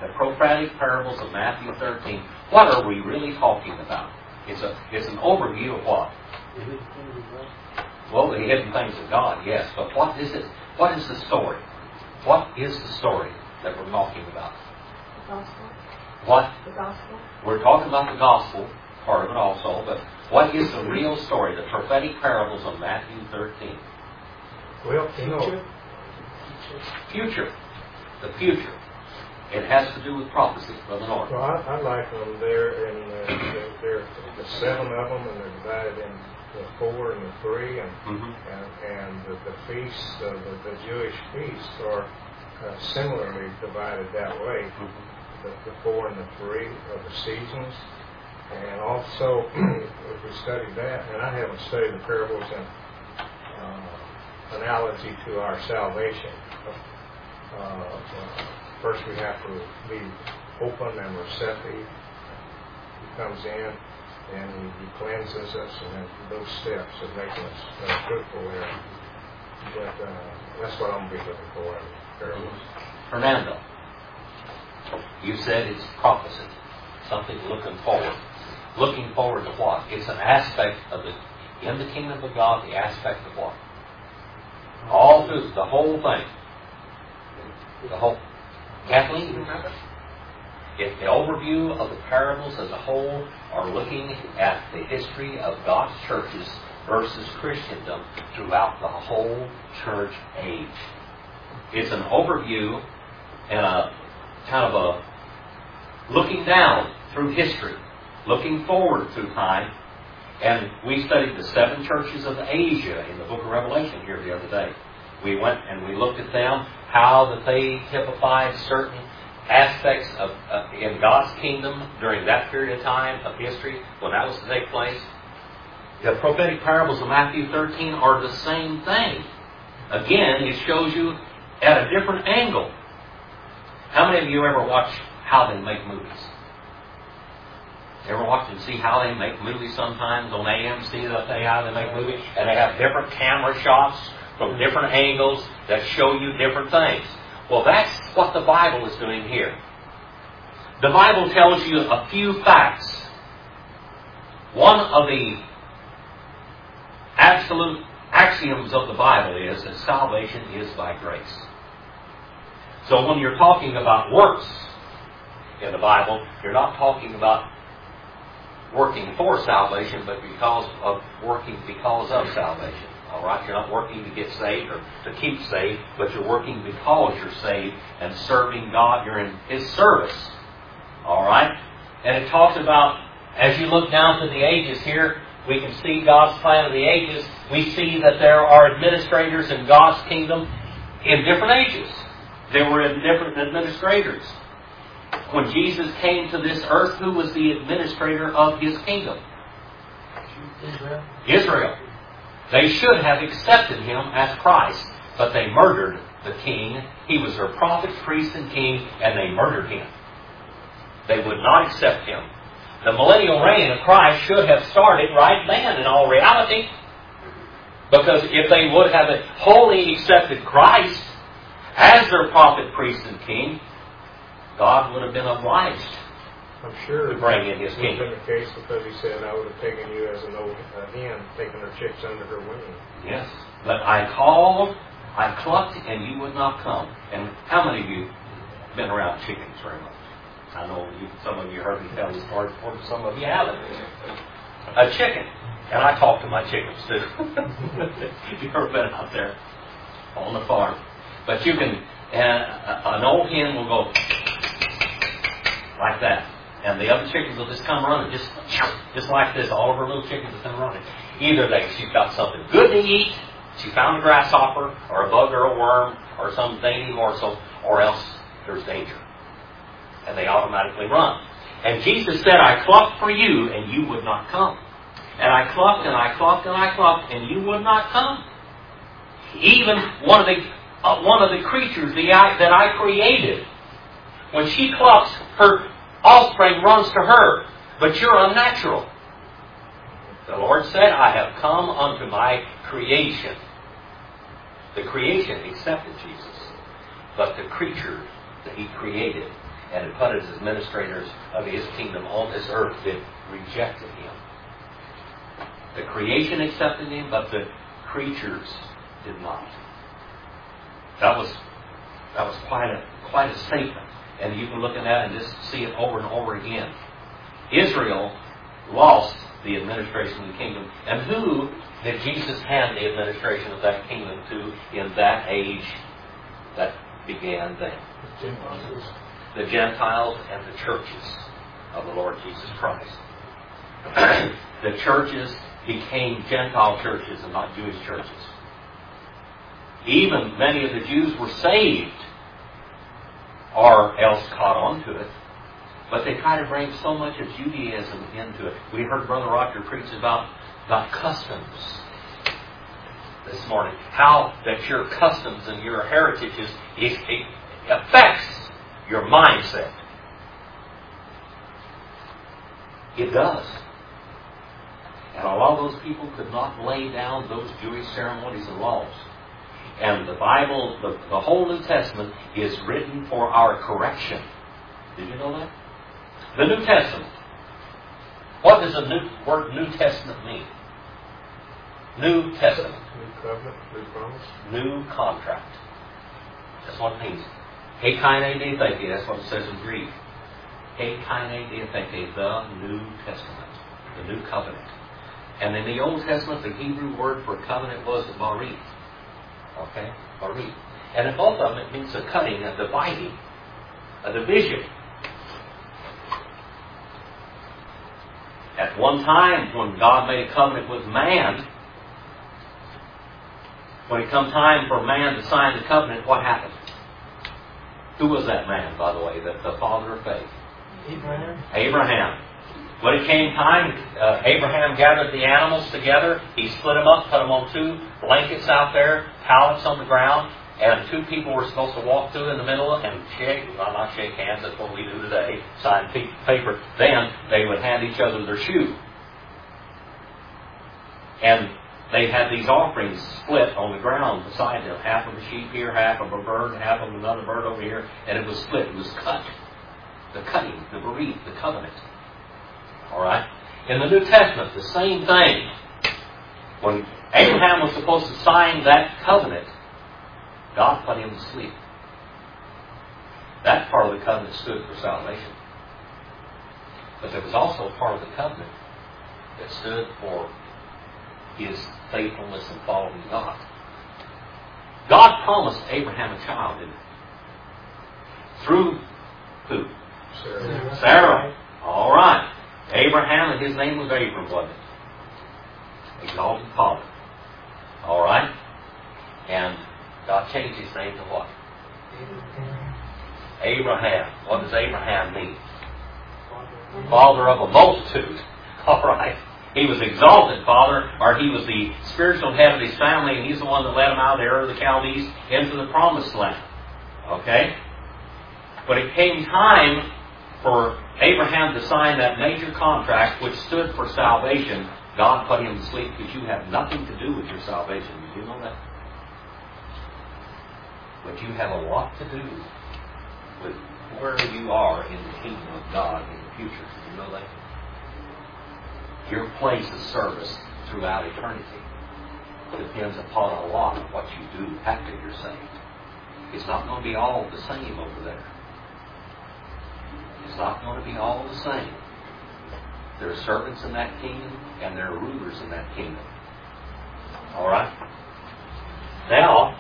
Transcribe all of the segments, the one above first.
the prophetic parables of Matthew 13, what are we really talking about? It's an overview of what? Well, the hidden things of God, yes. But what is it? What is the story? What is the story that we're talking about? The gospel. What? The gospel. We're talking about the gospel, part of it also, but what is the real story, the prophetic parables of Matthew 13? Well, Future. The future. It has to do with prophecy, Brother Norton. Well, I like them there, and there the 7 of them, and they're divided in the 4 and the 3, and the feasts, the Jewish feasts are similarly divided that way. The 4 and the 3 of the seasons, and also if we study that, and I haven't studied the parables in analogy to our salvation. First we have to be open and receptive. He comes in and he cleanses us, and then those steps of making us fruitful there. But that's what I'm going to be looking for in parables. Fernando, you said it's prophecy, something looking forward. Looking forward to what? It's an aspect of in the kingdom of God, the aspect of what? All through the whole thing. The whole. Kathleen, you remember? If the overview of the parables as a whole are looking at the history of God's churches versus Christendom throughout the whole church age. It's an overview and a kind of a looking down through history, looking forward through time. And we studied the 7 churches of Asia in the book of Revelation here the other day. We went and we looked at them, how that they typified certain aspects of in God's kingdom during that period of time of history when that was to take place. The prophetic parables of Matthew 13 are the same thing. Again, it shows you at a different angle. How many of you ever watch how they make movies? Ever watch and see how they make movies sometimes on AMC, how they make movies? And they have different camera shots from different angles that show you different things. Well, that's what the Bible is doing here. The Bible tells you a few facts. One of the absolute axioms of the Bible is that salvation is by grace. So when you're talking about works in the Bible, you're not talking about working for salvation, but working because of salvation. All right? You're not working to get saved or to keep saved, but you're working because you're saved and serving God. You're in His service. All right? And it talks about, as you look down through the ages here, we can see God's plan of the ages. We see that there are administrators in God's kingdom in different ages. There were different administrators. When Jesus came to this earth, who was the administrator of His kingdom? Israel. They should have accepted Him as Christ, but they murdered the king. He was their prophet, priest, and king, and they murdered Him. They would not accept Him. The millennial reign of Christ should have started right then in all reality. Because if they would have wholly accepted Christ as their prophet, priest, and king, God would have been obliged I'm sure to bring in His kingdom. kingdom. It would have been the case because He said, I would have taken you as an old hen taking her chicks under her wing. Yes. But I called, I clucked, and you would not come. And how many of you have been around chickens very much? I know some of you heard me tell this story before, but some of you haven't. A chicken. And I talk to my chickens too. You've ever been out there on the farm. But you can, an old hen will go like that. And the other chickens will just come running, just like this. All of her little chickens will come running. Either she's got something good to eat, she found a grasshopper, or a bug or a worm, or some dainty morsel, or else there's danger. And they automatically run. And Jesus said, I clucked for you, and you would not come. And I clucked, and I clucked, and I clucked, and you would not come. Even one of the creatures that I created, when she clucks, her offspring runs to her. But you're unnatural. The Lord said, I have come unto my creation. The creation accepted Jesus. But the creature that He created and had put as administrators of His kingdom on this earth that rejected Him. The creation accepted Him, but the creatures did not. That was quite a statement. And you can look at that and just see it over and over again. Israel lost the administration of the kingdom. And who did Jesus hand the administration of that kingdom to in that age that began then? The Gentiles and the churches of the Lord Jesus Christ. The churches became Gentile churches and not Jewish churches. Even many of the Jews were saved or else caught on to it. But they try to bring so much of Judaism into it. We heard Brother Roger preach about customs this morning. How that your customs and your heritages it affects your mindset. It does. And a lot of those people could not lay down those Jewish ceremonies and laws. And the Bible, the whole New Testament, is written for our correction. Did you know that? The New Testament. What does the word New Testament mean? New Testament. New covenant, new promise. New contract. That's what it means. He kaine diatheke, that's what it says in Greek. He kaine diatheke, the New Testament. The New Covenant. And in the Old Testament, the Hebrew word for covenant was the barith. Okay? Barith. And in both of them, it means a cutting, a dividing, a division. At one time, when God made a covenant with man, when it come time for man to sign the covenant, what happened? Who was that man, by the way, the father of faith? Abraham. When it came time, Abraham gathered the animals together. He split them up, put them on two blankets out there, pallets on the ground, and two people were supposed to walk through in the middle and not shake hands, that's what we do today, sign paper. Then they would hand each other their shoe. And they had these offerings split on the ground beside them. Half of a sheep here, half of a bird, half of another bird over here, and it was split. It was cut. The cutting, the bereaved, the covenant. All right? In the New Testament, the same thing. When Abraham was supposed to sign that covenant, God put him to sleep. That part of the covenant stood for salvation. But there was also a part of the covenant that stood for his faithfulness in following God. God promised Abraham a child, didn't he? Through who? Sarah. All right. Abraham, and his name was Abram, wasn't it? Exalted father. All right. And God changed his name to what? Abraham. What does Abraham mean? Father of a multitude. All right. He was exalted father, or he was the spiritual head of his family, and he's the one that led him out of the Ur of the Chaldees into the promised land. Okay? When it came time for Abraham to sign that major contract which stood for salvation, God put him to sleep because you have nothing to do with your salvation. Did you know that? But you have a lot to do with where you are in the kingdom of God in the future. Did you know that? Your place of service throughout eternity depends upon a lot of what you do after you're saved. It's not going to be all the same over there. It's not going to be all the same. There are servants in that kingdom and there are rulers in that kingdom. All right? Now,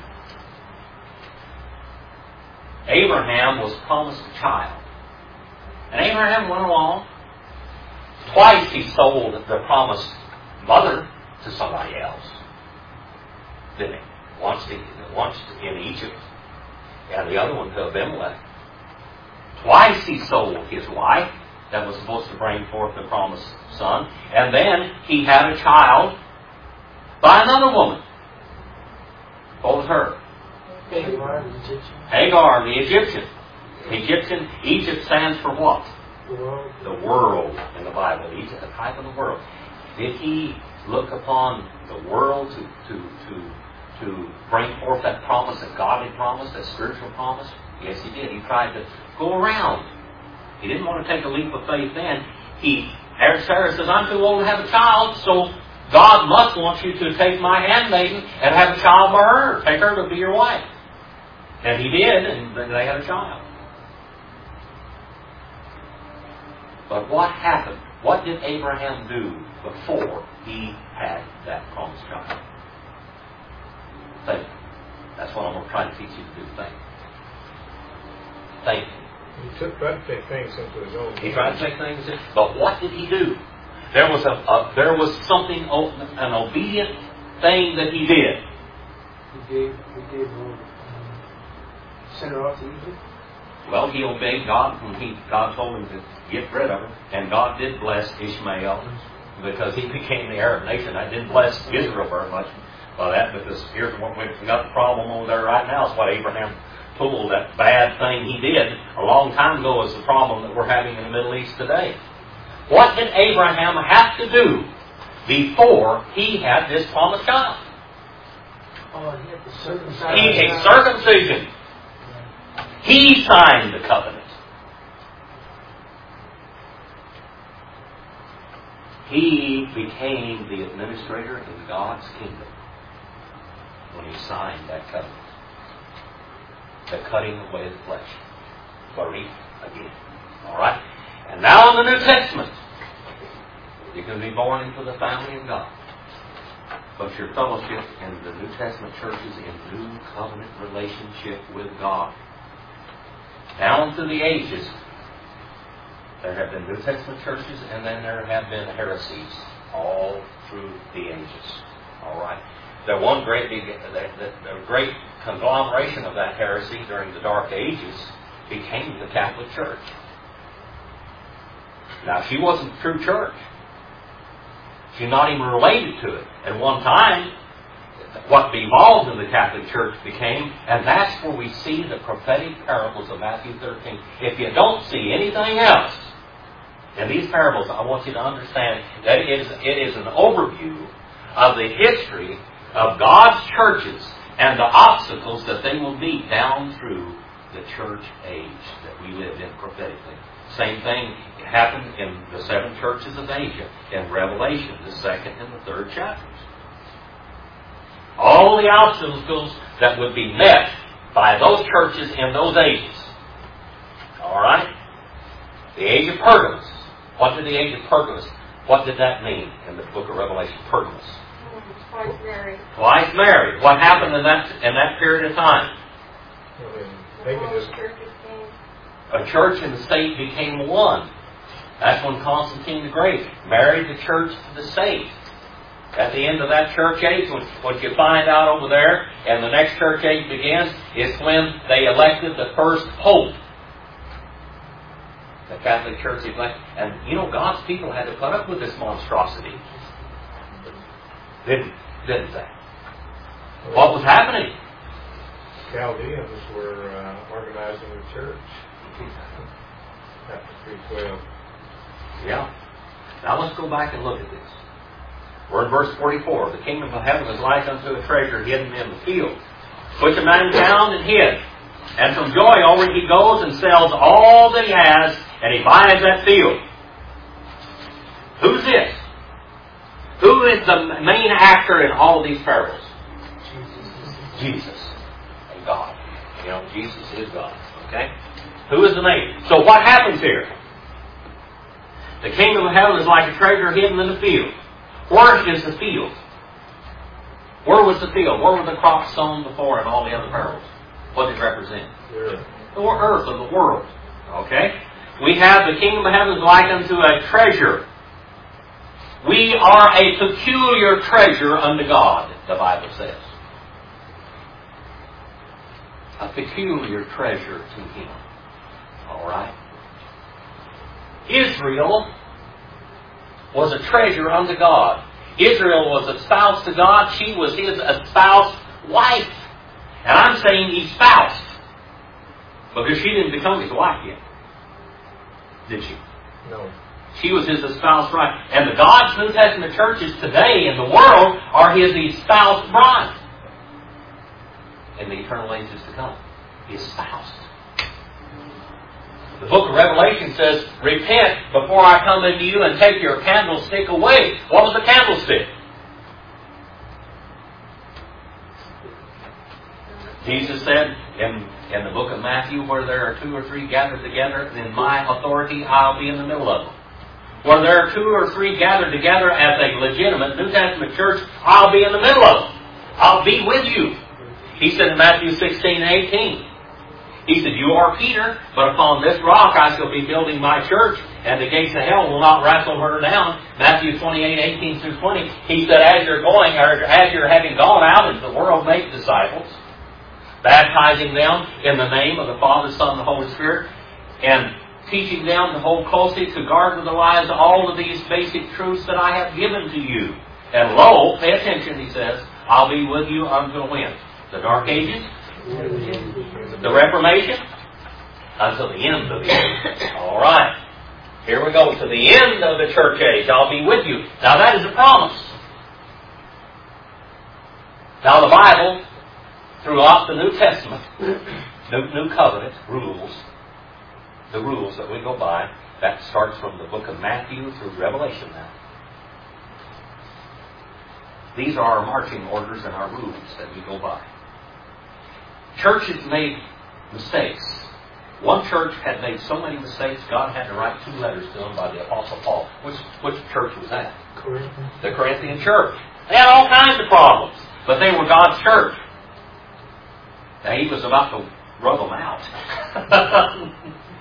Abraham was promised a child. And Abraham went along. Twice he sold the promised mother to somebody else. Didn't he? Once in Egypt, and the other one to Abimelech. Twice he sold his wife that was supposed to bring forth the promised son. And then he had a child by another woman. What was her? Hagar, the Egyptian. Egypt stands for what? The world in the Bible. Egypt, the type of the world. Did he look upon the world to bring forth that promise that God had promised, that spiritual promise? Yes, he did. He tried to go around. He didn't want to take a leap of faith then. Sarah says, I'm too old to have a child, so God must want you to take my handmaiden and have a child for her. Take her to be your wife. And he did, and they had a child. But what happened? What did Abraham do before he had that promised child? Think. That's what I'm going to try to teach you to do. Think. Think. He tried to take things into his own. He tried to take things in. But what did he do? There was something, an obedient thing that he did. He gave sent her off to Egypt? Well, he obeyed God when God told him to get rid of her. And God did bless Ishmael because he became the Arab nation. That didn't bless Israel very much by that, because here's what we've got the problem over there right now. Is what Abraham pulled, that bad thing he did a long time ago, is the problem that we're having in the Middle East today. What did Abraham have to do before he had this promised child? He had to circumcise. A circumcision. He signed the covenant. He became the administrator in God's kingdom when he signed that covenant. The cutting away of the flesh. Bari again. Alright? And now in the New Testament, you can be born into the family of God. But your fellowship in the New Testament church is in new covenant relationship with God. Down through the ages, there have been New Testament churches, and then there have been heresies all through the ages. Alright? The one great conglomeration of that heresy during the Dark Ages became the Catholic Church. Now, she wasn't a true church. She's not even related to it. At one time, what evolved in the Catholic Church became, and that's where we see the prophetic parables of Matthew 13. If you don't see anything else in these parables, I want you to understand that it is an overview of the history of God's churches and the obstacles that they will meet down through the church age that we live in prophetically. Same thing happened in the 7 churches of Asia in Revelation, the 2nd and the 3rd chapters. All the obstacles that would be met by those churches in those ages. Alright? The age of Pergamos. What did the age of Pergamos, what did that mean in the book of Revelation? Pergamos. Twice married. Twice married. What happened in that period of time? A church and the state became one. That's when Constantine the Great married the church to the state. At the end of that church age, what you find out over there, and the next church age begins, is when they elected the first pope. The Catholic Church elected. And you know, God's people had to put up with this monstrosity. Didn't they? What was happening? Chaldeans were organizing the church after 312. Yeah. Now let's go back and look at this. We're in verse 44. The kingdom of heaven is like unto a treasure hidden in the field, which a man found and hid. And from joy over he goes and sells all that he has, and he buys that field. Who's this? Who is the main actor in all of these parables? Jesus. And God. You know, Jesus is God. Okay? Who is the main? So what happens here? The kingdom of heaven is like a treasure hidden in the field. Where is the field? Where was the field? Where were the crops sown before in all the other parables? What did it represent? The earth of the world. Okay? We have the kingdom of heaven is like unto a treasure. We are a peculiar treasure unto God, the Bible says. A peculiar treasure to Him. Alright? Israel was a treasure unto God. Israel was espoused to God. She was His espoused wife. And I'm saying espoused, because she didn't become His wife yet. Did she? No. She was His espoused bride. And the God's New Testament churches today in the world are His espoused bride. In the eternal ages to come. Espoused. The book of Revelation says, repent before I come into you and take your candlestick away. What was the candlestick? Jesus said in the book of Matthew, where there are 2 or 3 gathered together, in my authority I'll be in the middle of them. Where there are 2 or 3 gathered together as a legitimate New Testament church, I'll be in the middle of them. I'll be with you. He said in Matthew 16 and 18, He said, you are Peter, but upon this rock I shall be building my church, and the gates of hell will not wrestle her down. Matthew 28, 18 through 20. He said, as you're going, or as you're having gone out into the world, make disciples, baptizing them in the name of the Father, Son, and the Holy Spirit, and teaching them to hold closely, to guard with their lives all of these basic truths that I have given to you. And lo, pay attention, he says, I'll be with you until when? The Dark Ages? The Reformation? Until the end of the age. All right. Here we go. To the end of the church age, I'll be with you. Now that is a promise. Now the Bible, throughout the New Testament, New Covenant rules, the rules that we go by, that starts from the book of Matthew through Revelation now. These are our marching orders and our rules that we go by. Churches made mistakes. One church had made so many mistakes, God had to write 2 letters to them by the Apostle Paul. Which church was that? Corinthian. The Corinthian church. They had all kinds of problems, but they were God's church. Now he was about to rub them out.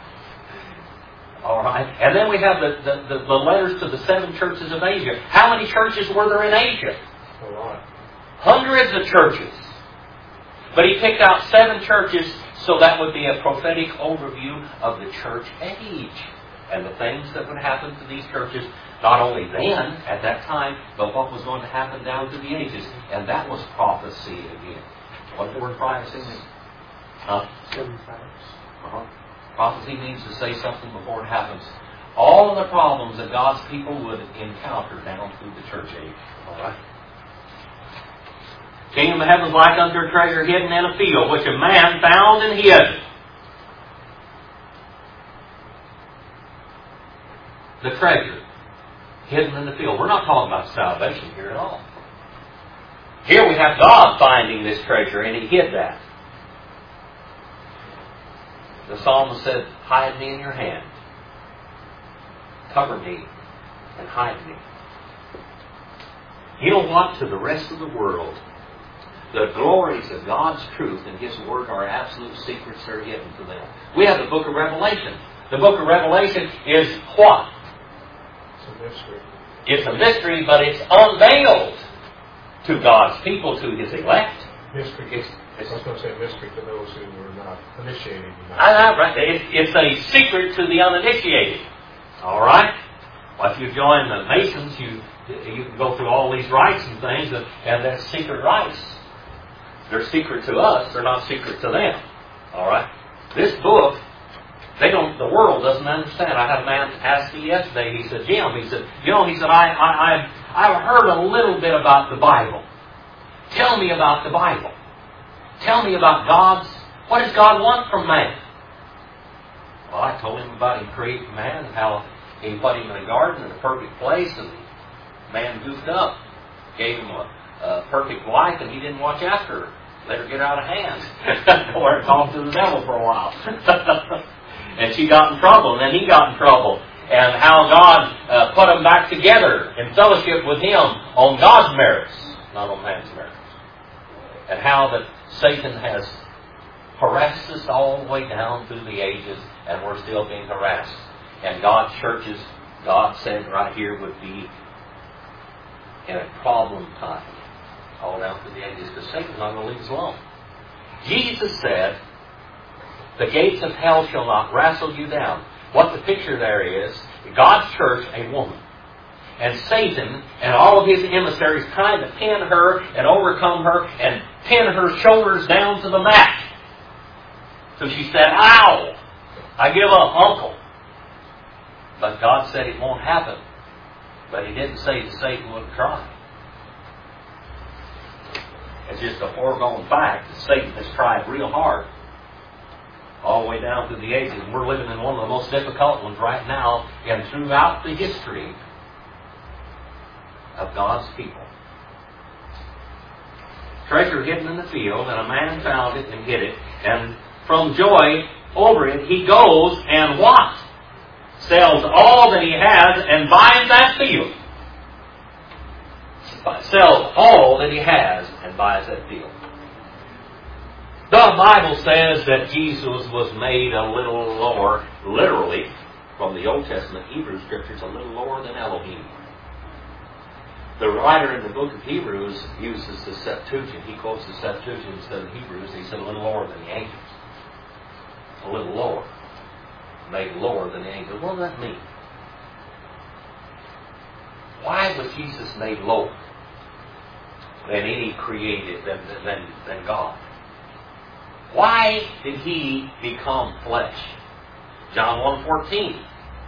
All right. And then we have the letters to the 7 churches of Asia. How many churches were there in Asia? A lot. Hundreds of churches. But he picked out 7 churches, so that would be a prophetic overview of the church age and the things that would happen to these churches, not only then, at that time, but what was going to happen down through the ages. And that was prophecy again. What the word prophecy mean? 7 times. Prophecy means to say something before it happens. All of the problems that God's people would encounter down through the church age. All right? Kingdom of heaven is like unto a treasure hidden in a field, which a man found and hid. The treasure hidden in the field. We're not talking about salvation here at all. Here we have God finding this treasure, and He hid that. The psalmist said, hide me in your hand. Cover me and hide me. You know what? To the rest of the world, the glories of God's truth and His Word are absolute secrets that are hidden to them. We have the book of Revelation. The book of Revelation is what? It's a mystery. It's a mystery, but it's unveiled to God's people, to His elect. Mystery. I was going to say mystery to those who were not initiated. Right. It's a secret to the uninitiated. All right? Well, if you join the Masons, you can go through all these rites and things, and they're secret rites. They're secret to us. They're not secret to them. All right? This book, the world doesn't understand. I had a man ask me yesterday. He said, Jim, I've heard a little bit about the Bible. Tell me about the Bible. Tell me about what does God want from man? Well, I told him about Him creating man and how He put him in a garden in a perfect place, and man goofed up. Gave him a perfect wife, and he didn't watch after her. Let her get out of hand. Or talk to the devil for a while. And she got in trouble, and then he got in trouble. And how God put them back together in fellowship with Him on God's merits, not on man's merits. And how that Satan has harassed us all the way down through the ages, and we're still being harassed. And God's churches, God said right here, would be in a problem time all down through the ages, because Satan's not going to leave us alone. Jesus said, the gates of hell shall not wrestle you down. What the picture there is, God's church, a woman. And Satan and all of his emissaries trying to pin her and overcome her and pin her shoulders down to the mat. So she said, ow! I give up, uncle. But God said it won't happen. But He didn't say that Satan wouldn't try. It's just a foregone fact that Satan has tried real hard. all the way down through the ages. We're living in one of the most difficult ones right now and throughout the history of God's people. Treasure hidden in the field, and a man found it and hid it, and from joy over it he goes and what? Sells all that he has and buys that field. Sells all that he has and buys that field. The Bible says that Jesus was made a little lower, literally, from the Old Testament Hebrew Scriptures, a little lower than Elohim. The writer in the book of Hebrews uses the Septuagint. He quotes the Septuagint instead of Hebrews. He said a little lower than the angels. A little lower. Made lower than the angels. What does that mean? Why was Jesus made lower than any created, than God? Why did he become flesh? John 1:14.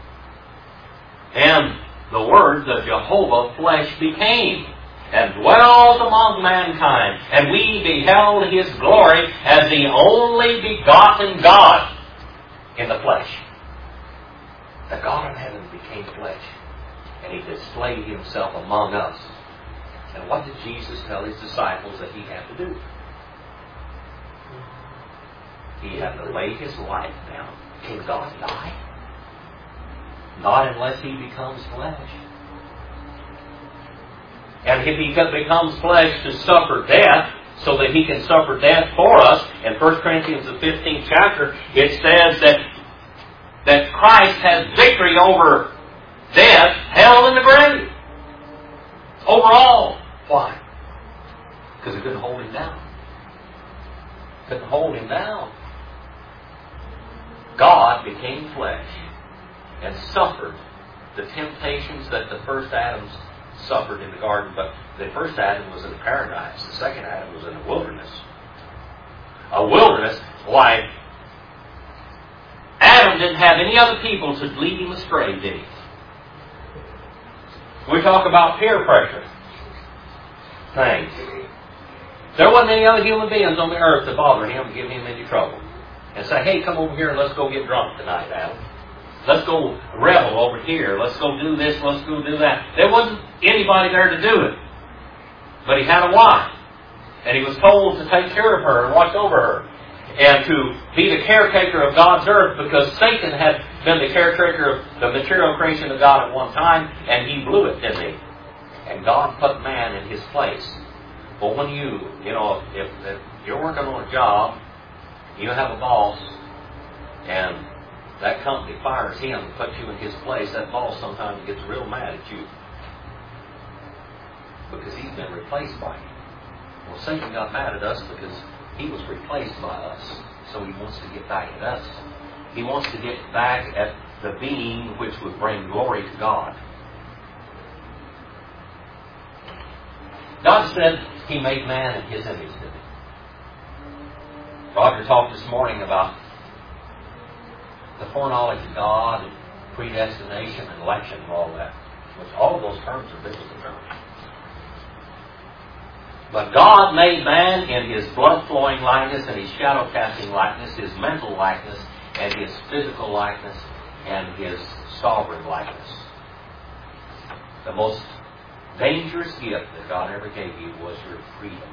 And the Word, the Jehovah, flesh became and dwelt among mankind. And we beheld His glory as the only begotten God in the flesh. The God of heaven became flesh. And He displayed Himself among us. And what did Jesus tell His disciples that He had to do? He had to lay His life down. Can God die? Not unless He becomes flesh. And if He becomes flesh to suffer death, so that He can suffer death for us, in 1 Corinthians the 15th chapter, it says that Christ has victory over death, hell, and the grave. Overall. Why? Because it couldn't hold Him down. Couldn't hold Him down. God became flesh and suffered the temptations that the first Adams suffered in the garden. But the first Adam was in the paradise. The second Adam was in the wilderness. A wilderness, why? Adam didn't have any other people to lead him astray, did he? We talk about peer pressure. Things. There wasn't any other human beings on the earth to bother him to give him any trouble. And say, hey, come over here and let's go get drunk tonight, Adam. Let's go revel over here. Let's go do this. Let's go do that. There wasn't anybody there to do it. But he had a wife. And he was told to take care of her and watch over her. And to be the caretaker of God's earth, because Satan had been the caretaker of the material creation of God at one time, and he blew it, didn't he? And God put man in his place. But when if you're working on a job, you have a boss, and that company fires him and puts you in his place, that boss sometimes gets real mad at you. Because he's been replaced by you. Well, Satan got mad at us because he was replaced by us. So he wants to get back at us. He wants to get back at the being which would bring glory to God. God said He made man in His image, didn't He? Roger talked this morning about the foreknowledge of God and predestination and election and all that. Which all of those terms are biblical terms. But God made man in His blood-flowing likeness and His shadow-casting likeness, His mental likeness and His physical likeness and His sovereign likeness. The most dangerous gift that God ever gave you was your freedom.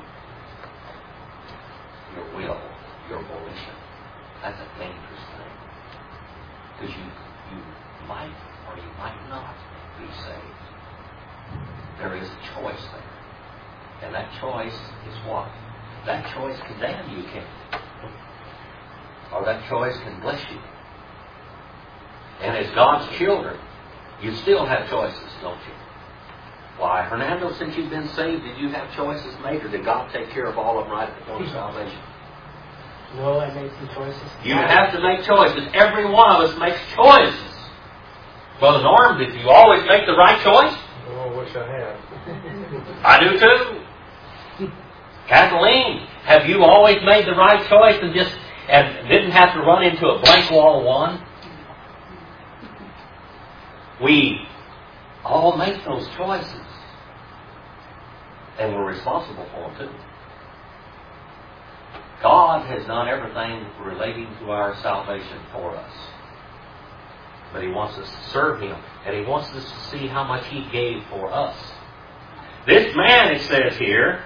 Your will, your volition. That's a dangerous thing. Because you might or you might not be saved. There is a choice there. And that choice is what? That choice can damn you, can't it? Or that choice can bless you. And as God's children, you still have choices, don't you? Why, Hernando, since you've been saved, did you have choices made, or did God take care of all of them right at the point of salvation? No, I made some choices. You have to make choices. Every one of us makes choices. Brother Norm, did you always make the right choice? Oh, I wish I had. I do too. Kathleen, have you always made the right choice and didn't have to run into a blank wall one? We all make those choices. And we're responsible for them too. God has done everything relating to our salvation for us. But He wants us to serve Him. And He wants us to see how much He gave for us. This man, it says here,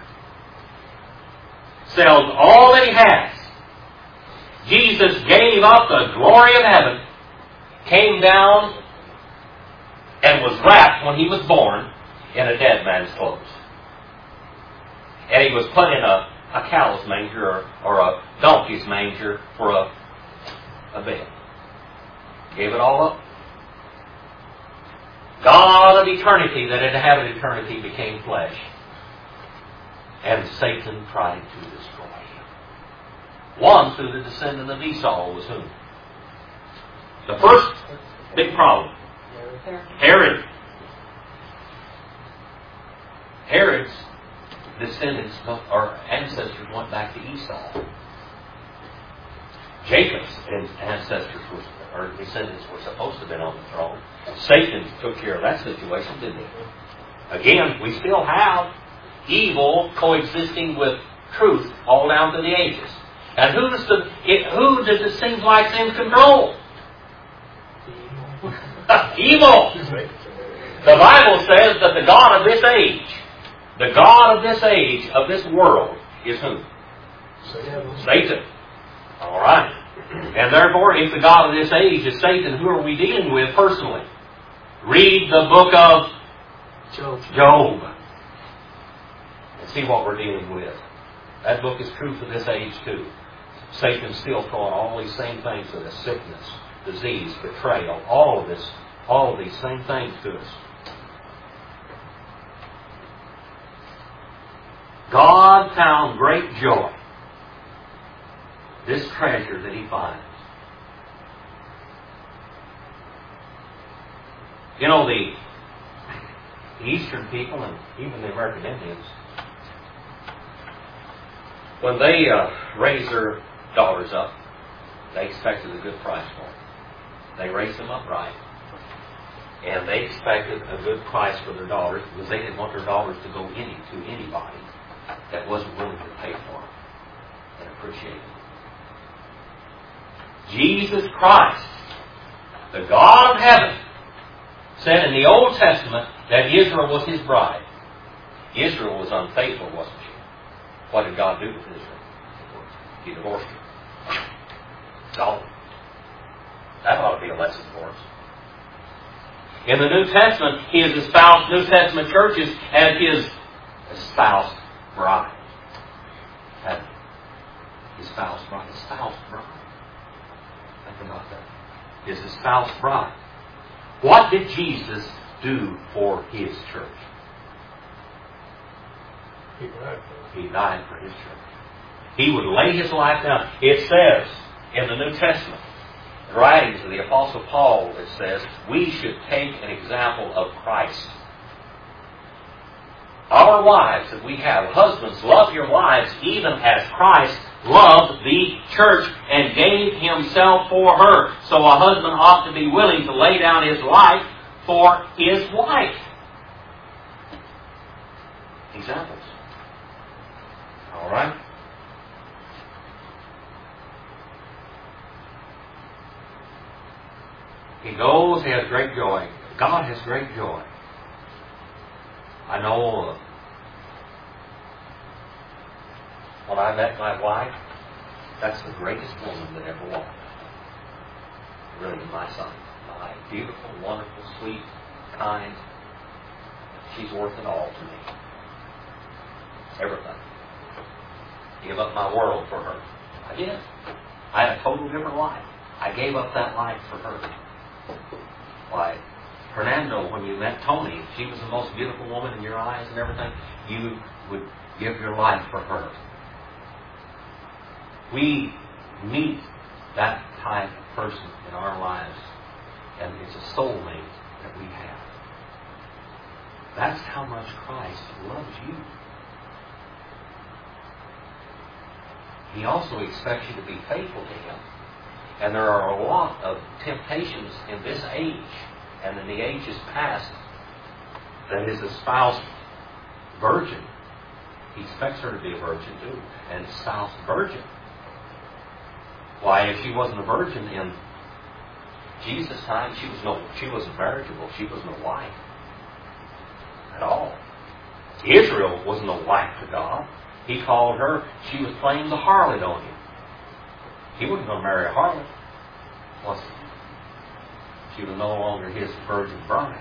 sells all that he has. Jesus gave up the glory of heaven, came down, and was wrapped when He was born in a dead man's clothes. And He was put in a cow's manger or a donkey's manger for a bed. Gave it all up. God of eternity that inhabited eternity became flesh. And Satan tried to destroy Him. One through the descendant of Esau was whom? The first big problem. Herod. Herod's descendants or ancestors went back to Esau. Jacob's ancestors or descendants were supposed to have been on the throne. Satan took care of that situation, didn't he? Again, we still have evil coexisting with truth all down to the ages. And who does it seem like is in control? Evil. The Bible says that the God of this age, of this world, is who? Satan. All right. And therefore, if the God of this age is Satan, who are we dealing with personally? Read the book of Job. And see what we're dealing with. That book is true for this age too. Satan's still throwing all these same things to us. Sickness, disease, betrayal, all of these same things to us. God found great joy. This treasure that He finds. You know, the Eastern people and even the American Indians, when they raised their daughters up, they expected a good price for them. They raised them up right. And they expected a good price for their daughters because they didn't want their daughters to go to anybody that wasn't willing to pay for them and appreciate them. Jesus Christ, the God of heaven, said in the Old Testament that Israel was His bride. Israel was unfaithful, wasn't she? What did God do with Israel? He divorced her. So, that ought to be a lesson for us. In the New Testament, He has espoused New Testament churches as His espoused bride. His espoused bride. Espoused bride. Think about that. His espoused bride. What did Jesus do for His church? He died for His church. He would lay His life down. It says in the New Testament, the writings of the Apostle Paul, it says, we should take an example of Christ. Our wives that we have, husbands, love your wives even as Christ loved the church and gave Himself for her. So a husband ought to be willing to lay down his life for his wife. Examples. All right? He goes, he has great joy. God has great joy. I know when I met my wife, that's the greatest woman that ever walked. Really, in my sight. My beautiful, wonderful, sweet, kind. She's worth it all to me. Everything. Give up my world for her. I did. I had a total different life. I gave up that life for her. Why, Fernando, when you met Tony, she was the most beautiful woman in your eyes and everything. You would give your life for her. We meet that type of person in our lives, and it's a soulmate that we have. That's how much Christ loves you. He also expects you to be faithful to Him. And there are a lot of temptations in this age and in the ages past that His espoused virgin, He expects her to be a virgin too, an espoused virgin Why, if she wasn't a virgin in Jesus' time, she wasn't marriageable. She was no wife at all. Israel was no wife to God. He called her, she was playing the harlot on him. He wasn't going to marry a harlot, was he? She was no longer his virgin bride.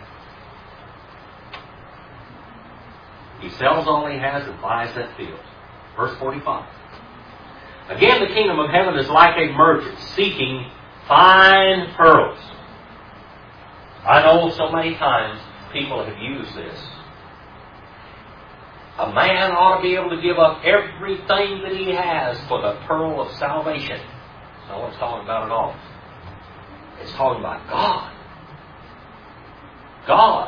He sells all he has and buys that field. Verse 45. Again, the kingdom of heaven is like a merchant seeking fine pearls. I know so many times people have used this. A man ought to be able to give up everything that he has for the pearl of salvation. That's not what it's talking about at all. It's talking about God. God.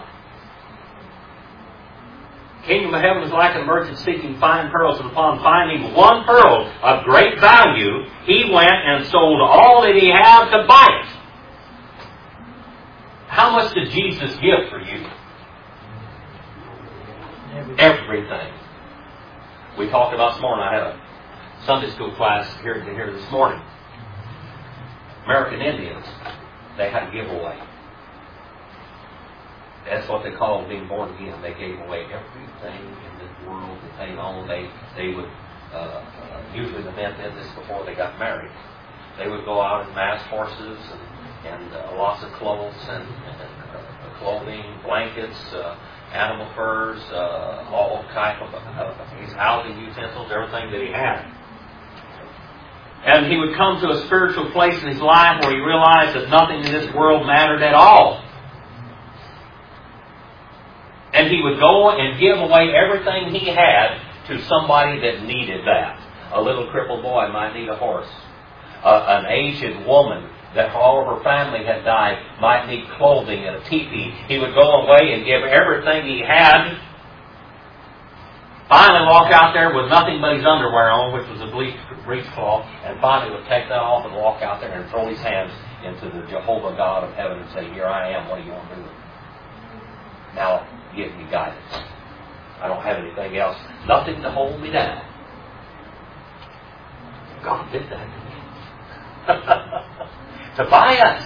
Kingdom of heaven is like a merchant seeking fine pearls, and upon finding one pearl of great value, he went and sold all that he had to buy it. How much did Jesus give for you? Everything. We talked about this morning. I had a Sunday school class here this morning. American Indians, they had a giveaway. That's what they call being born again. They gave away everything in this world that they owned. They would, usually the men did this before they got married. They would go out and mass horses and lots of clothes and clothing, blankets, animal furs, all type of his housing utensils, everything that he had. And he would come to a spiritual place in his life where he realized that nothing in this world mattered at all. And he would go and give away everything he had to somebody that needed that. A little crippled boy might need a horse. An aged woman that all of her family had died might need clothing and a teepee. He would go away and give everything he had. Finally walk out there with nothing but his underwear on, which was a breechcloth, and finally would take that off and walk out there and throw his hands into the Jehovah God of heaven and say, "Here I am, what do you want to do? Now give me guidance. I don't have anything else. Nothing to hold me down." God did that to me. To buy us.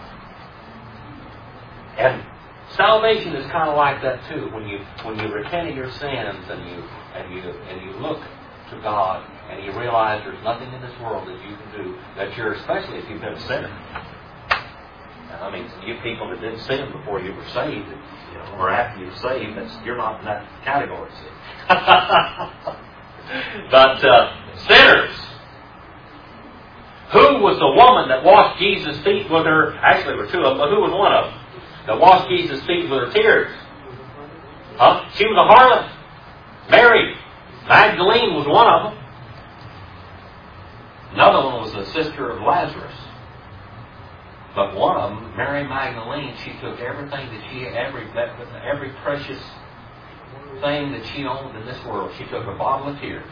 And salvation is kind of like that too. When you repent of your sins and you look to God and you realize there's nothing in this world that you can do, that you're, especially if you've been a sinner. I mean, you people that didn't sin before you were saved, or after you were saved, you're not in that category. But sinners. Who was the woman that washed Jesus' feet with her? Actually, there were two of them, but who was one of them that washed Jesus' feet with her tears? Huh? She was a harlot. Mary Magdalene was one of them. Another one was the sister of Lazarus. But one of them, Mary Magdalene, she took everything that she had, every precious thing that she owned in this world. She took a bottle of tears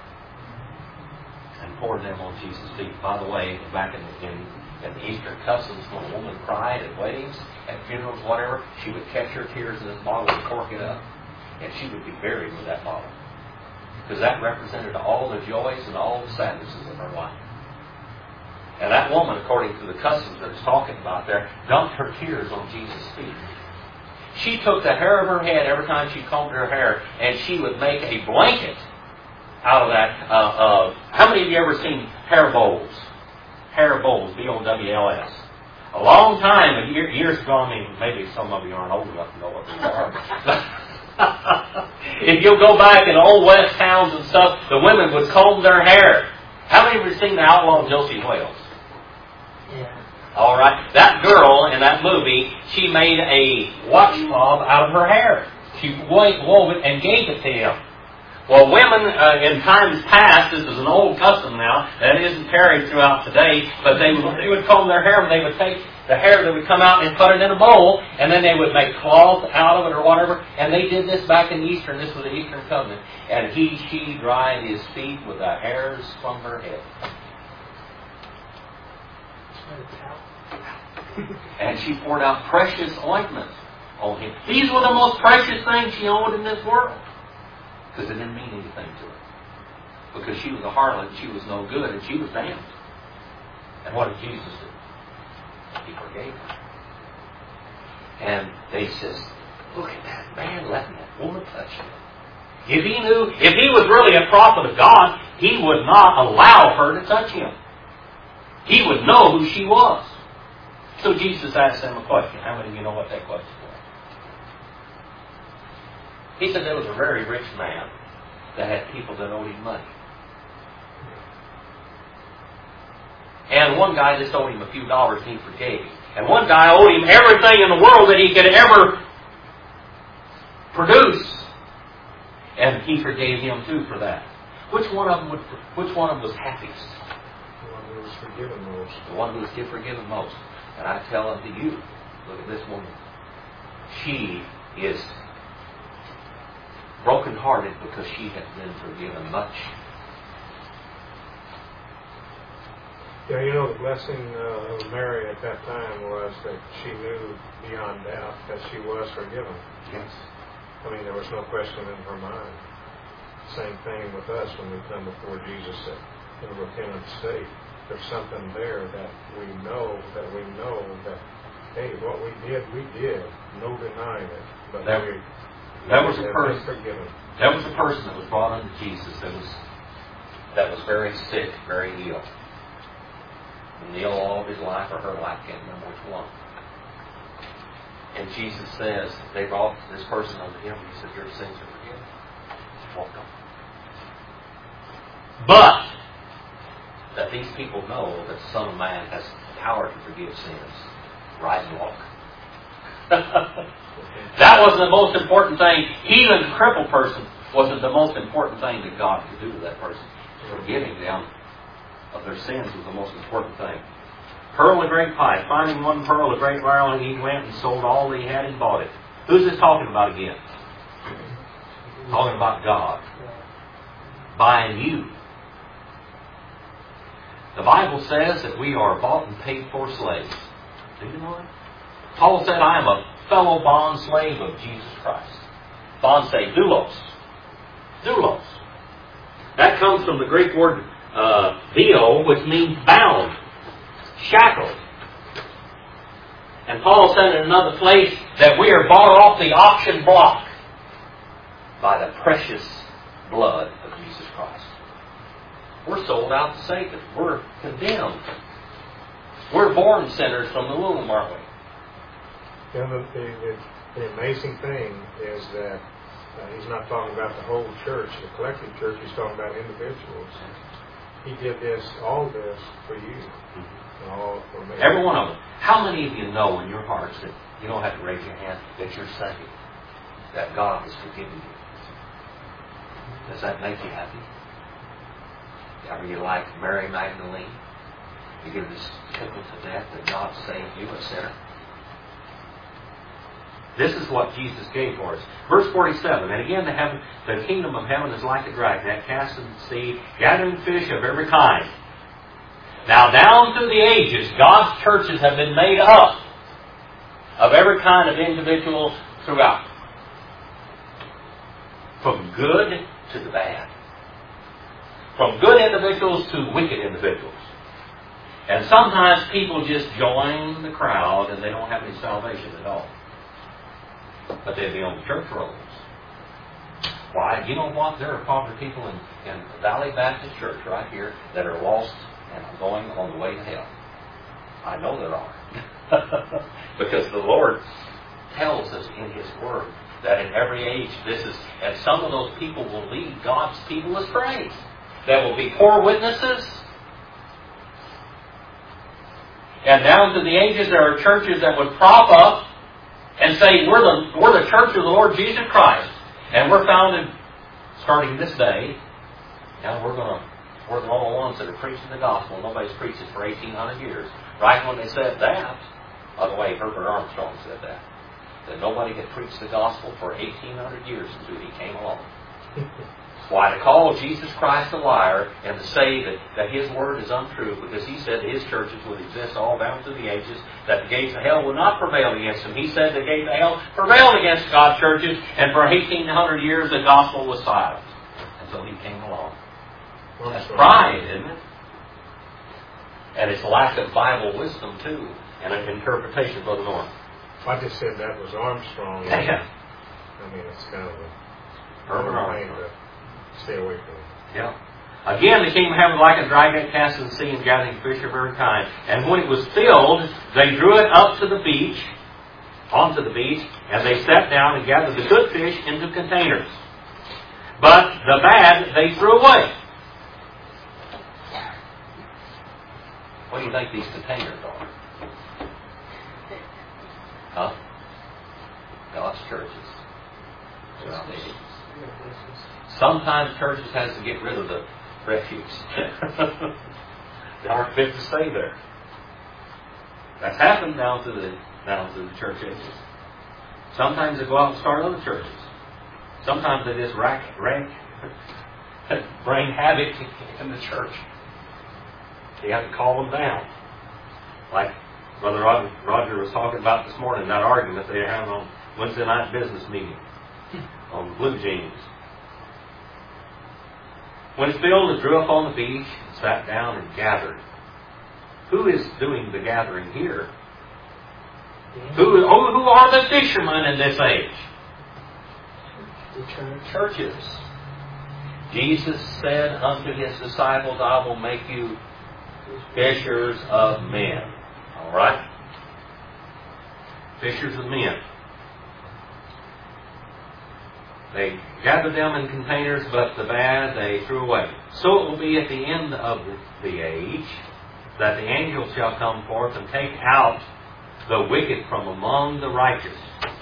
and poured them on Jesus' feet. By the way, back in the Eastern customs, when a woman cried at weddings, at funerals, whatever, she would catch her tears in this bottle and cork it up, and she would be buried with that bottle. Because that represented all the joys and all the sadnesses of her life. And that woman, according to the customs that it's talking about there, dumped her tears on Jesus' feet. She took the hair of her head every time she combed her hair, and she would make a blanket out of that. How many of you ever seen hair bowls? Hair bowls, B-O-W-L-S. A long time, years ago, I mean, maybe some of you aren't old enough to know what these are. If you'll go back in old west towns and stuff, the women would comb their hair. How many of you have seen the outlaw Josie Wales? Yeah. All right. That girl in that movie, she made a washcloth out of her hair. She wove it and gave it to him. Well, women in times past, this is an old custom now, that isn't carried throughout today, but they would comb their hair and they would take the hair that would come out and put it in a bowl, and then they would make cloth out of it or whatever, and they did this back in Eastern. This was the Eastern covenant. And she dried his feet with the hairs from her head. And she poured out precious ointment on him. These were the most precious things she owned in this world. Because it didn't mean anything to her. Because she was a harlot, she was no good, and she was damned. And what did Jesus do? He forgave her. And they says, look at that man letting that woman touch him. If he was really a prophet of God, he would not allow her to touch him. He would know who she was. So Jesus asked them a question. How many of you know what that question was? He said there was a very rich man that had people that owed him money. And one guy just owed him a few dollars and he forgave him. And one guy owed him everything in the world that he could ever produce. And he forgave him too for that. Which one of them was happiest? The one who was forgiven most. The one who was forgiven most. And I tell unto you, look at this woman. She is brokenhearted because she has been forgiven much. Yeah, you know, the blessing of Mary at that time was that she knew beyond doubt that she was forgiven. Yes. I mean, there was no question in her mind. Same thing with us when we come before Jesus in a repentant state. There's something there that we know that, hey, what we did, no denying it. But that was a person forgiven. That was a person that was brought unto Jesus that was very sick, very ill. Ill all of his life or her life, can't remember which one. And Jesus says, they brought this person unto him, and he said, your sins are forgiven. Walked on. But that these people know that the Son of Man has power to forgive sins. Rise and walk. That wasn't the most important thing. Even the crippled person wasn't the most important thing that God could do to that person. Forgiving them of their sins was the most important thing. Pearl of great price. Finding one pearl of great value, he went and sold all that he had and bought it. Who's this talking about again? Talking about God. Buying you. The Bible says that we are bought and paid for slaves. Do you know that? Paul said, I am a fellow bond slave of Jesus Christ. Bond slave, doulos. Doulos. That comes from the Greek word dio, which means bound, shackled. And Paul said in another place that we are bought off the auction block by the precious blood of Jesus Christ. We're sold out to Satan. We're condemned. We're born sinners from the womb, aren't we? And the amazing thing is that he's not talking about the whole church, the collective church. He's talking about individuals. He did all this for you. And all for me. Every one of them. How many of you know in your hearts that you don't have to raise your hand that you're saved? That God has forgiven you? Does that make you happy? Are you like Mary Magdalene? You get this tickled to death that God saved you, a sinner? This is what Jesus gave for us. Verse 47, and again the kingdom of heaven is like a dragon that casts in the sea, gathering fish of every kind. Now down through the ages, God's churches have been made up of every kind of individual throughout. From good to the bad. From good individuals to wicked individuals. And sometimes people just join the crowd and they don't have any salvation at all. But they'd be on the church rolls. Why? You know what? There are probably people in Valley Baptist Church right here that are lost and are going on the way to hell. I know there are. Because the Lord tells us in His Word that in every age and some of those people will lead God's people astray. There will be poor witnesses. And down through the ages there are churches that would prop up and say, we're the church of the Lord Jesus Christ. And we're founded starting this day. And we're the only ones that are preaching the gospel. Nobody's preached it for 1,800 years. Right when they said that, by the way, Herbert Armstrong said that nobody had preached the gospel for 1,800 years until he came along. Why, to call Jesus Christ a liar and to say that His word is untrue, because He said His churches would exist all down through the ages, that the gates of hell would not prevail against them. He said the gates of hell prevailed against God's churches, and for 1,800 years the gospel was silent until He came along. That's pride, isn't it? And it's a lack of Bible wisdom, too, and an interpretation, Brother Norm. I just said that was Armstrong. Yeah. I mean, it's kind of a Herman thing Armstrong. to stay away from. Yeah. Again, the kingdom of heaven like a dragon cast in the sea and gathering fish of every kind. And when it was filled, they drew it up to the beach, onto the beach, and they sat down and gathered the good fish into containers. But the bad they threw away. What do you think these containers are? Huh? God's churches. Sometimes churches has to get rid of the refuse. They aren't fit to stay there. That's happened down to the church ages. Sometimes they go out and start other churches. Sometimes they just bring havoc in the church. You have to call them down. Like Brother Roger was talking about this morning, that argument they were having on Wednesday night business meeting on blue jeans. When it's filled, it drew up on the beach, and sat down and gathered. Who is doing the gathering here? Who are the fishermen in this age? The Churches. Jesus said unto His disciples, I will make you fishers of men. All right? Fishers of men. They gathered them in containers, but the bad they threw away. So it will be at the end of the age that the angel shall come forth and take out the wicked from among the righteous.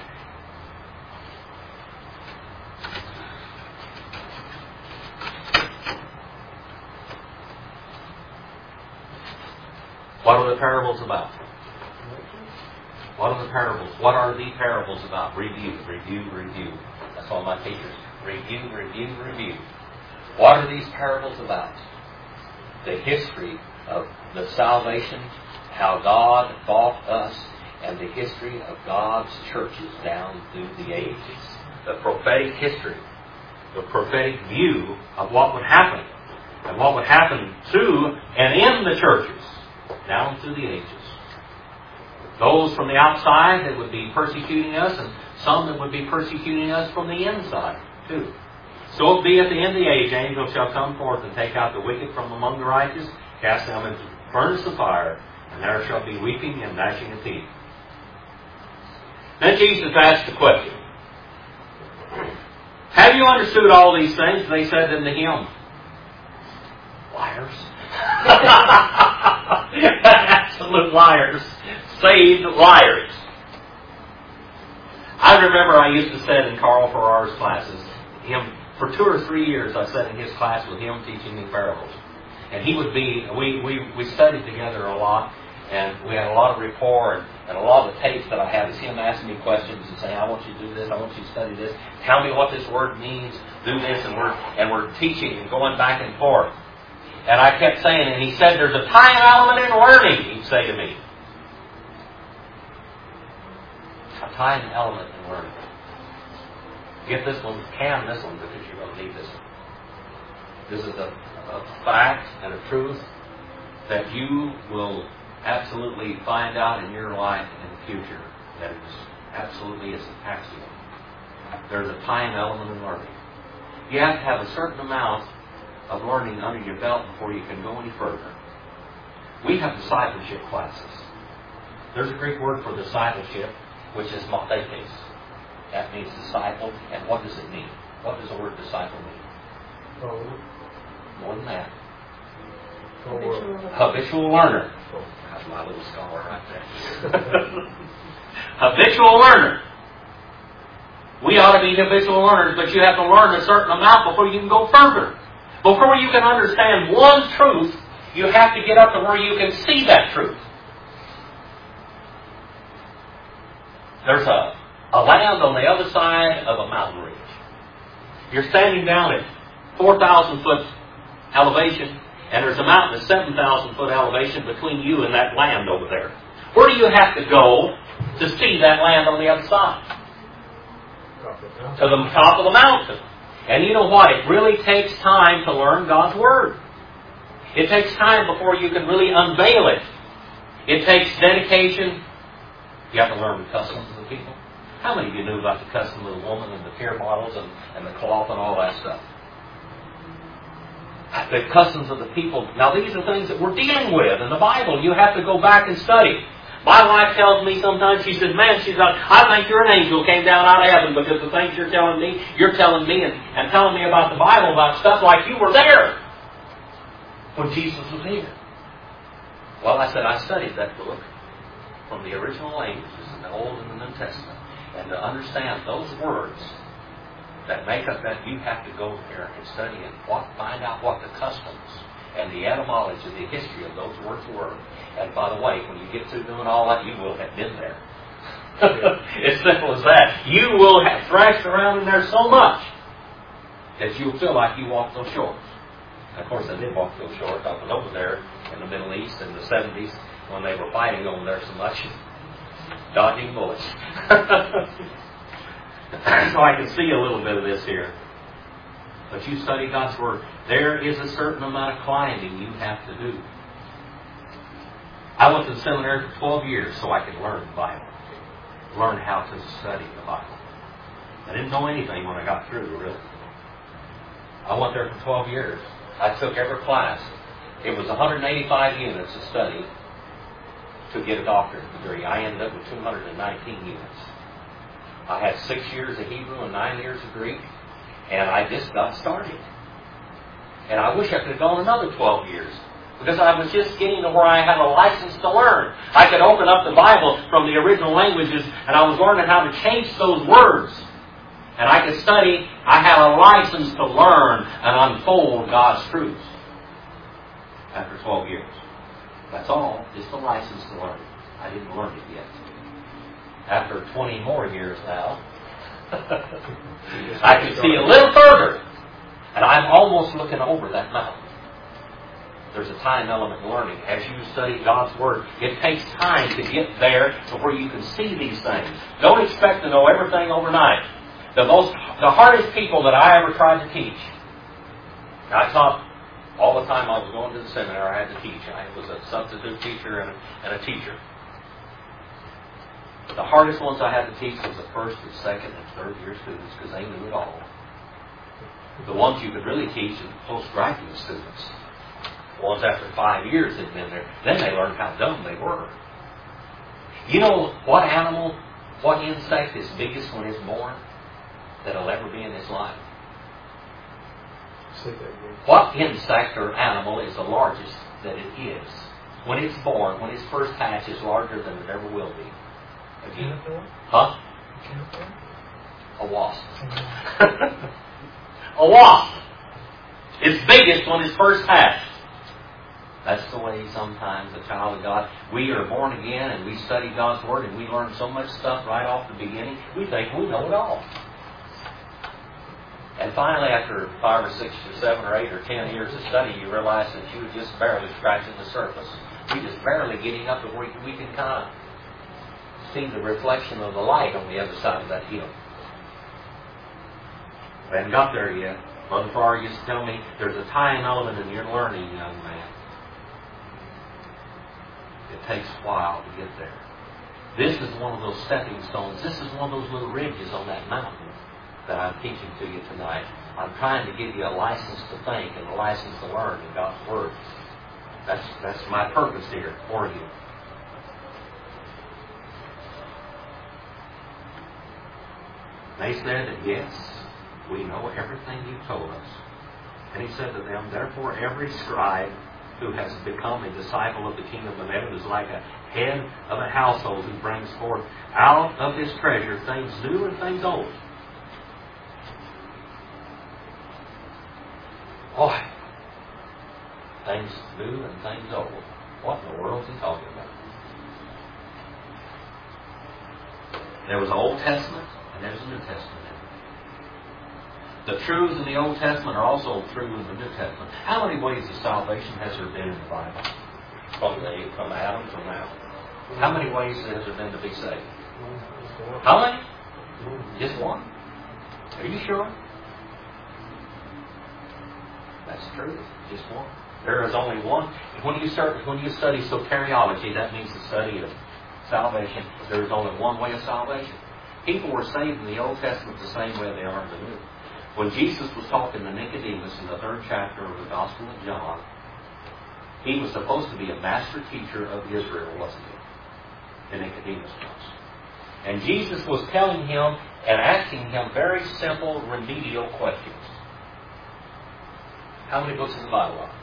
What are the parables about? What are the parables? What are the parables about? Review. That's all my teachers. Review. What are these parables about? The history of the salvation, how God bought us, and the history of God's churches down through the ages. The prophetic history, the prophetic view of what would happen, and what would happen to and in the churches down through the ages. Those from the outside that would be persecuting us, and some that would be persecuting us from the inside, too. So it be at the end of the age, angels shall come forth and take out the wicked from among the righteous, cast them into the furnace of fire, and there shall be weeping and gnashing of teeth. Then Jesus asked the question, have you understood all these things? They said unto him, liars. Absolute liars. Saved liars. I remember I used to sit in Carl Farrar's classes. For 2 or 3 years I sat in his class with him teaching me parables. And he would be, we studied together a lot, and we had a lot of rapport, and a lot of the tapes that I have is him asking me questions and saying, I want you to do this, I want you to study this, tell me what this word means, do this, and we're teaching and going back and forth. And I kept saying, and he said, there's a time element in learning, he'd say to me. A time element in learning. Get this one, can this one, because you're going to need this one. This is a fact and a truth that you will absolutely find out in your life in the future. That is absolutely is an axiom. There's a time element in learning. You have to have a certain amount of learning under your belt before you can go any further. We have discipleship classes. There's a Greek word for discipleship, which is mathetes. That means disciple. And what does it mean? What does the word disciple mean? More than that. Habitual learner. That's my little scholar right there. Habitual learner. We ought to be habitual learners, but you have to learn a certain amount before you can go further. Before you can understand one truth, you have to get up to where you can see that truth. There's a land on the other side of a mountain ridge. You're standing down at 4,000 foot elevation, and there's a mountain at 7,000 foot elevation between you and that land over there. Where do you have to go to see that land on the other side? To the top of the mountain. And you know what? It really takes time to learn God's Word. It takes time before you can really unveil it. It takes dedication. You have to learn the customs of the people. How many of you knew about the custom of the woman and the care bottles and the cloth and all that stuff? The customs of the people. Now these are things that we're dealing with in the Bible. You have to go back and study. My wife tells me sometimes, she says, man, she's like, I think you're an angel came down out of heaven because the things you're telling me and telling me about the Bible, about stuff like you were there when Jesus was here. Well, I said, I studied that book from the original languages in the Old and the New Testament. And to understand those words that make up that, you have to go there and study and find out what the customs and the etymology, the history of those words were. And by the way, when you get through doing all that, you will have been there. It's simple as that. You will have thrashed around in there so much that you'll feel like you walked those shores. Of course, I did walk those shores. I was over there in the Middle East in the 70s when they were fighting over there so much, dodging bullets. So I can see a little bit of this here. But you study God's Word. There is a certain amount of climbing you have to do. I went to the seminary for 12 years so I could learn the Bible. Learn how to study the Bible. I didn't know anything when I got through, really. I went there for 12 years. I took every class. It was 185 units of study to get a doctorate degree. I ended up with 219 units. I had 6 years of Hebrew and 9 years of Greek, and I just got started. And I wish I could have gone another 12 years, because I was just getting to where I had a license to learn. I could open up the Bible from the original languages, and I was learning how to change those words. And I could study. I had a license to learn and unfold God's truths after 12 years. That's all. Just a license to learn. I didn't learn it yet. After 20 more years now, I can see a little further. And I'm almost looking over that mountain. There's a time element in learning. As you study God's Word, it takes time to get there to where you can see these things. Don't expect to know everything overnight. The hardest people that I ever tried to teach, I taught all the time I was going to the seminary, I had to teach. I was a substitute teacher and a teacher. The hardest ones I had to teach was the first and second and third year students, because they knew it all. The ones you could really teach are the postgraduate students. The ones after 5 years had been there, then they learned how dumb they were. You know what animal, what insect is biggest when it's born that'll ever be in its life? What insect or animal is the largest that it is? When it's born, when its first hatch is larger than it ever will be. Again? Huh? A wasp. A wasp. It's biggest when it's first hatched. That's the way sometimes the child of God, we are born again and we study God's Word and we learn so much stuff right off the beginning, we think we know it all. And finally, after 5 or 6 or 7 or 8 or 10 years of study, you realize that you were just barely scratching the surface. We're just barely getting up to where we can kind of see the reflection of the light on the other side of that hill. We haven't got there yet. Brother Farr used to tell me, there's a time element in your learning, young man. It takes a while to get there. This is one of those stepping stones. This is one of those little ridges on that mountain that I'm teaching to you tonight. I'm trying to give you a license to think and a license to learn in God's Word. That's my purpose here for you. They said that, yes, we know everything you told us. And he said to them, therefore every scribe who has become a disciple of the kingdom of heaven is like a head of a household who brings forth out of his treasure things new and things old. Boy, things new and things old. What in the world is he talking about? There was an Old Testament and there's a New Testament. The truths in the Old Testament are also true in the New Testament. How many ways of salvation has there been in the Bible? From Adam to now. How many ways has there been to be saved? How many? Just one? Are you sure? That's true. Just one. There is only one. When you study soteriology, that means the study of salvation. There is only one way of salvation. People were saved in the Old Testament the same way they are in the New. When Jesus was talking to Nicodemus in the 3rd chapter of the Gospel of John, he was supposed to be a master teacher of Israel, wasn't he? And Nicodemus was. And Jesus was telling him and asking him very simple, remedial questions. How many books in the Bible are?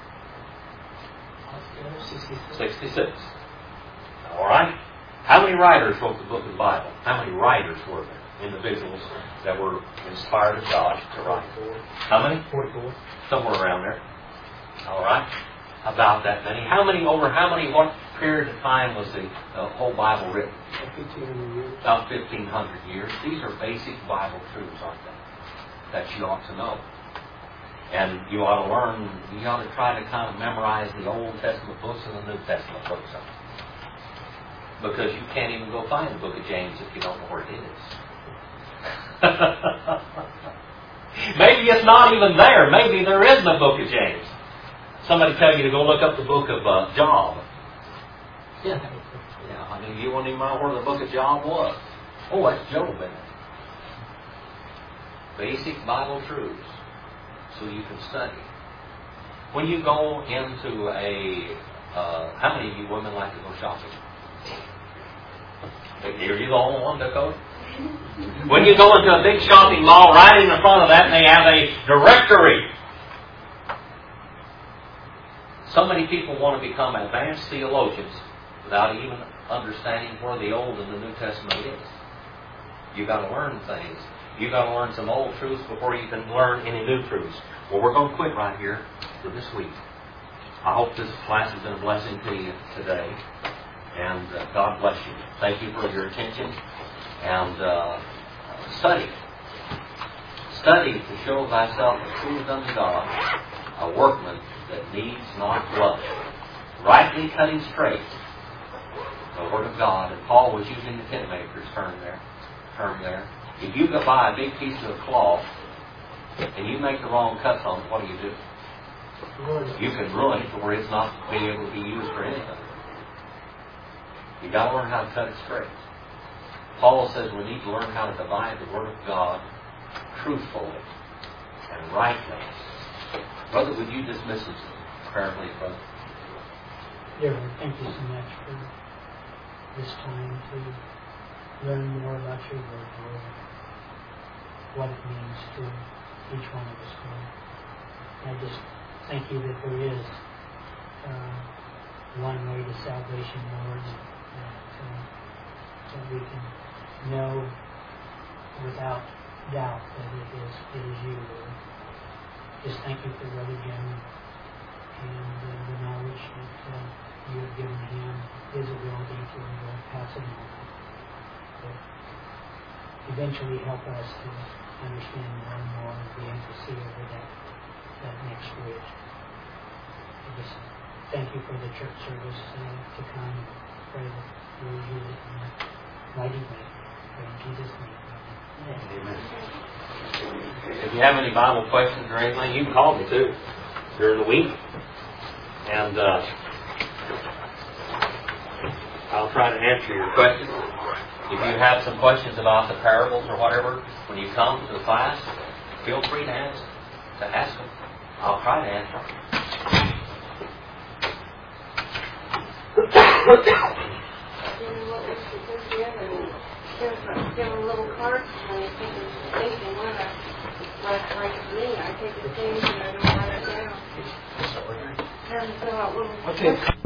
66. All right. How many writers wrote the book of the Bible? How many writers were there? Individuals that were inspired of God to write. How many? 44. Somewhere around there. All right. About that many. What period of time was the whole Bible written? 1,500 years. About 1,500 years. These are basic Bible truths, aren't they? That you ought to know. And you ought to try to kind of memorize the Old Testament books and the New Testament books. Because you can't even go find the book of James if you don't know where it is. Maybe it's not even there. Maybe there isn't a book of James. Somebody tell you to go look up the book of Job. Yeah. I mean, you won't even know where the book of Job was. Oh, that's Job in it. Basic Bible truths. So you can study. When you go into how many of you women like to go shopping? Are you the only one that goes? When you go into a big shopping mall, right in the front of that, they have a directory. So many people want to become advanced theologians without even understanding where the Old and the New Testament is. You've got to learn things. You've got to learn some old truths before you can learn any new truths. Well, we're going to quit right here for this week. I hope this class has been a blessing to you today. And God bless you. Thank you for your attention. And study. Study to show thyself approved unto God, a workman that needs not blush, rightly cutting straight the Word of God. And Paul was using the tent maker's term there. If you go buy a big piece of cloth and you make the wrong cuts on it, what do? You can ruin it to where it's not being able to be used for anything. You've got to learn how to cut it straight. Paul says we need to learn how to divide the Word of God truthfully and rightly. Brother, would you dismiss us prayerfully, brother? Dear Lord, thank you so much for this time to learn more about your Word, Lord. What it means to each one of us, Lord. I just thank you that there is one way to salvation, Lord, that we can know without doubt that it is you, Lord. Just thank you for Brother Jim and the knowledge that you have given him, his ability to pass it on. But eventually help us to understand more and more and be able to see over that next bridge. I just thank you for the church service to come and pray that you will use it in a mighty way. Pray in Jesus' name. Amen. If you have any Bible questions or anything, you can call me too during the week. And I'll try to answer your questions. If you have some questions about the parables or whatever, when you come to the class, feel free to ask them. I'll try to answer them. Give them little cards when you take a station one. Like me, I take the things and I don't write it down. Have them fill out little... Okay.